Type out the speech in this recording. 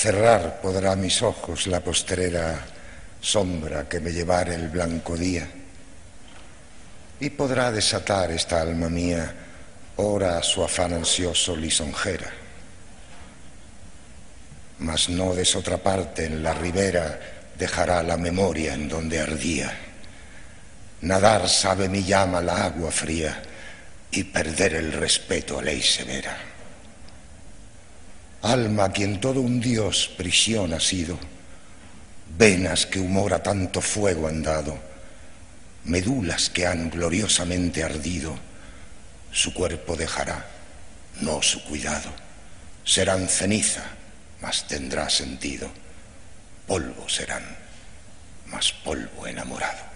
Cerrar podrá mis ojos la postrera sombra que me llevare el blanco día, y podrá desatar esta alma mía ora su afán ansioso lisonjera. Mas no des otra parte en la ribera dejará la memoria en donde ardía. Nadar sabe mi llama la agua fría y perder el respeto a ley severa. Alma a quien todo un dios prisión ha sido, venas que humor a tanto fuego han dado, medulas que han gloriosamente ardido, su cuerpo dejará, no su cuidado. Serán ceniza, mas tendrá sentido. Polvo serán, mas polvo enamorado.